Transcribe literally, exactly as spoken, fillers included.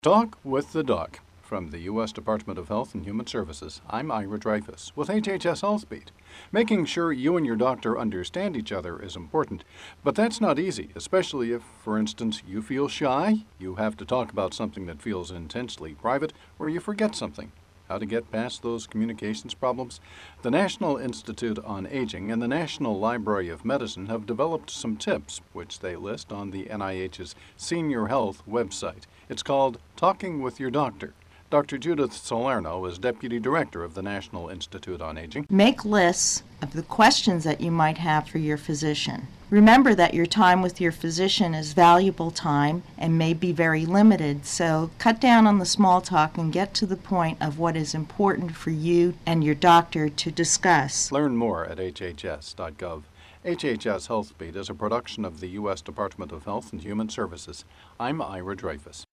Talk with the Doc. From the U S Department of Health and Human Services, I'm Ira Dreyfus with H H S HealthBeat. Making sure you and your doctor understand each other is important, but that's not easy, especially if, for instance, you feel shy, you have to talk about something that feels intensely private, or you forget something. How to get past those communications problems? The National Institute on Aging and the National Library of Medicine have developed some tips, which they list on the N I H's Senior Health website. It's called Talking with Your Doctor. Doctor Judith Salerno is Deputy Director of the National Institute on Aging. Make lists of the questions that you might have for your physician. Remember that your time with your physician is valuable time and may be very limited, so cut down on the small talk and get to the point of what is important for you and your doctor to discuss. Learn more at H H S dot gov. H H S HealthBeat is a production of the U S Department of Health and Human Services. I'm Ira Dreyfus.